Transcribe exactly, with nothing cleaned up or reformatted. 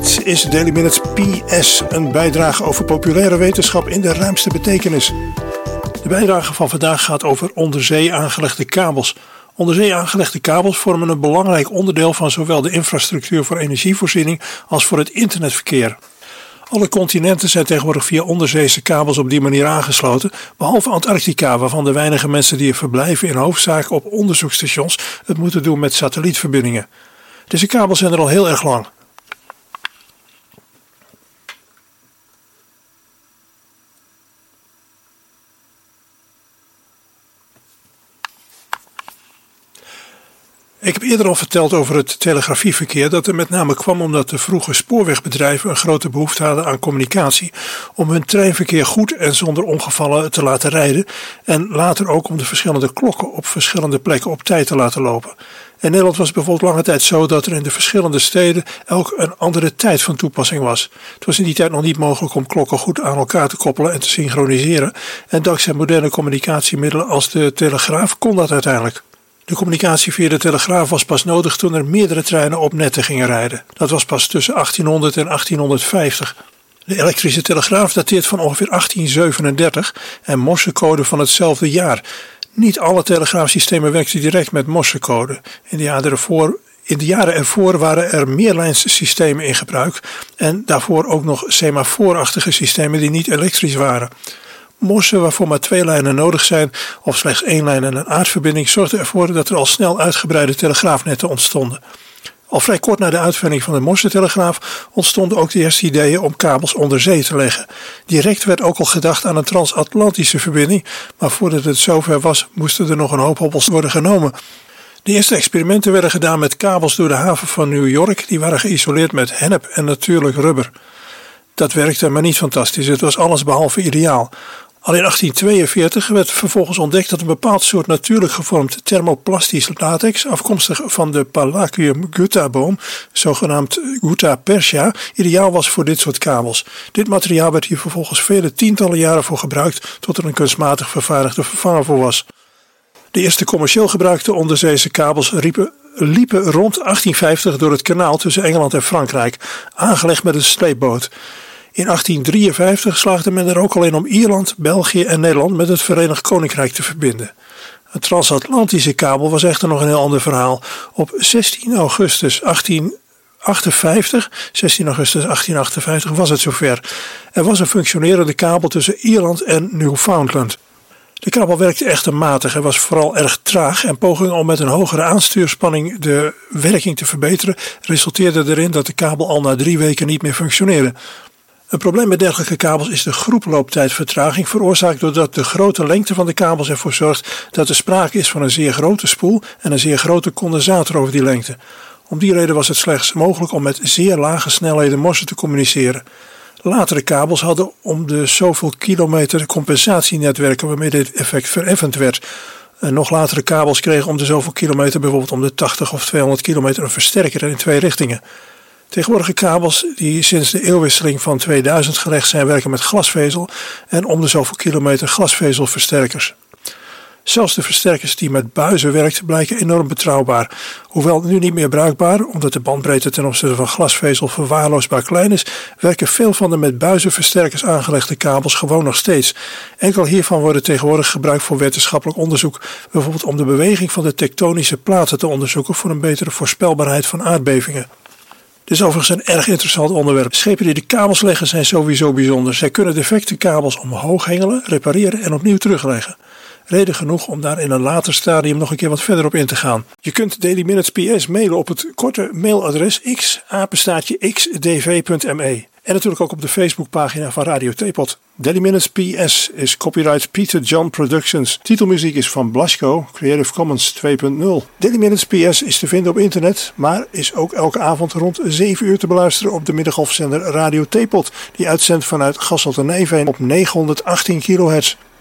Dit is Daily Minutes P S, een bijdrage over populaire wetenschap in de ruimste betekenis. De bijdrage van vandaag gaat over onderzee aangelegde kabels. Onderzee aangelegde kabels vormen een belangrijk onderdeel van zowel de infrastructuur voor energievoorziening als voor het internetverkeer. Alle continenten zijn tegenwoordig via onderzeese kabels op die manier aangesloten, behalve Antarctica, waarvan de weinige mensen die er verblijven in hoofdzaak op onderzoeksstations het moeten doen met satellietverbindingen. Deze kabels zijn er al heel erg lang. Ik heb eerder al verteld over het telegrafieverkeer dat er met name kwam omdat de vroege spoorwegbedrijven een grote behoefte hadden aan communicatie om hun treinverkeer goed en zonder ongevallen te laten rijden en later ook om de verschillende klokken op verschillende plekken op tijd te laten lopen. In Nederland was het bijvoorbeeld lange tijd zo dat er in de verschillende steden elk een andere tijd van toepassing was. Het was in die tijd nog niet mogelijk om klokken goed aan elkaar te koppelen en te synchroniseren en dankzij moderne communicatiemiddelen als de telegraaf kon dat uiteindelijk. De communicatie via de telegraaf was pas nodig toen er meerdere treinen op netten gingen rijden. Dat was pas tussen achttienhonderd en achttienhonderdvijftig. De elektrische telegraaf dateert van ongeveer achttien zevenendertig en morsecode van hetzelfde jaar. Niet alle telegraafsystemen werkten direct met morsecode. In de jaren ervoor, in de jaren ervoor waren er meerlijnssystemen in gebruik en daarvoor ook nog semafoorachtige systemen die niet elektrisch waren. Morse, waarvoor maar twee lijnen nodig zijn, of slechts één lijn en een aardverbinding, zorgde ervoor dat er al snel uitgebreide telegraafnetten ontstonden. Al vrij kort na de uitvinding van de Morse-telegraaf ontstonden ook de eerste ideeën om kabels onder zee te leggen. Direct werd ook al gedacht aan een transatlantische verbinding, maar voordat het zover was, moesten er nog een hoop hobbels worden genomen. De eerste experimenten werden gedaan met kabels door de haven van New York, die waren geïsoleerd met hennep en natuurlijk rubber. Dat werkte maar niet fantastisch, het was alles behalve ideaal. Al in achttien tweeënveertig werd vervolgens ontdekt dat een bepaald soort natuurlijk gevormd thermoplastisch latex, afkomstig van de Palaquium gutta-boom, zogenaamd Gutta persia, ideaal was voor dit soort kabels. Dit materiaal werd hier vervolgens vele tientallen jaren voor gebruikt, tot er een kunstmatig vervaardigde vervanger voor was. De eerste commercieel gebruikte onderzeese kabels riepen, liepen rond achttien vijftig door het kanaal tussen Engeland en Frankrijk, aangelegd met een sleepboot. In achttien drieënvijftig slaagde men er ook al in om Ierland, België en Nederland met het Verenigd Koninkrijk te verbinden. Een transatlantische kabel was echter nog een heel ander verhaal. Op zestien augustus achttienhonderdachtenvijftig, zestien augustus achttienhonderdachtenvijftig was het zover. Er was een functionerende kabel tussen Ierland en Newfoundland. De kabel werkte echter matig en was vooral erg traag en pogingen om met een hogere aanstuurspanning de werking te verbeteren resulteerde erin dat de kabel al na drie weken niet meer functioneerde. Een probleem met dergelijke kabels is de groeplooptijdvertraging, veroorzaakt doordat de grote lengte van de kabels ervoor zorgt dat er sprake is van een zeer grote spoel en een zeer grote condensator over die lengte. Om die reden was het slechts mogelijk om met zeer lage snelheden morse te communiceren. Latere kabels hadden om de zoveel kilometer compensatienetwerken waarmee dit effect vereffend werd. En nog latere kabels kregen om de zoveel kilometer, bijvoorbeeld om de tachtig of tweehonderd kilometer, een versterker in twee richtingen. Tegenwoordige kabels die sinds de eeuwwisseling van tweeduizend gelegd zijn werken met glasvezel en om de zoveel kilometer glasvezelversterkers. Zelfs de versterkers die met buizen werken blijken enorm betrouwbaar. Hoewel nu niet meer bruikbaar, omdat de bandbreedte ten opzichte van glasvezel verwaarloosbaar klein is, werken veel van de met buizenversterkers aangelegde kabels gewoon nog steeds. Enkel hiervan worden tegenwoordig gebruikt voor wetenschappelijk onderzoek, bijvoorbeeld om de beweging van de tektonische platen te onderzoeken voor een betere voorspelbaarheid van aardbevingen. Dit is overigens een erg interessant onderwerp. Schepen die de kabels leggen zijn sowieso bijzonder. Zij kunnen defecte kabels omhoog hengelen, repareren en opnieuw terugleggen. Reden genoeg om daar in een later stadium nog een keer wat verder op in te gaan. Je kunt Daily Minutes P S mailen op het korte mailadres x apenstaartje x d v punt m e. En natuurlijk ook op de Facebookpagina van Radio Teapot. Daily Minutes P S is copyright Peter John Productions. Titelmuziek is van Blasco, Creative Commons twee punt nul. Daily Minutes P S is te vinden op internet, maar is ook elke avond rond zeven uur te beluisteren op de middengolfzender Radio Teapot, die uitzendt vanuit Gasselt en Nijveen op negenhonderdachttien kilohertz.